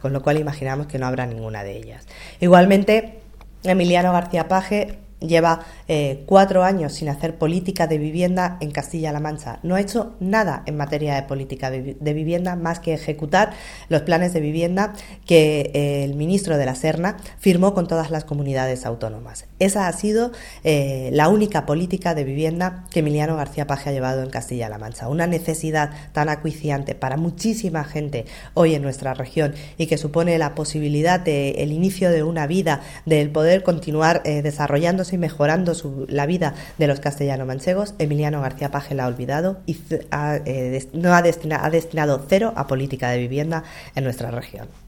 con lo cual imaginamos que no habrá ninguna de ellas. Igualmente, Emiliano García Paje lleva 4 años sin hacer política de vivienda en Castilla-La Mancha. No ha hecho nada en materia de política de vivienda más que ejecutar los planes de vivienda que el ministro de la Serna firmó con todas las comunidades autónomas. Esa ha sido la única política de vivienda que Emiliano García Paje ha llevado en Castilla-La Mancha. Una necesidad tan acuciante para muchísima gente hoy en nuestra región y que supone la posibilidad del inicio de una vida, del poder continuar desarrollándose y mejorando la vida de los castellano-manchegos. Emiliano García Paje la ha olvidado y ha destinado 0 a política de vivienda en nuestra región.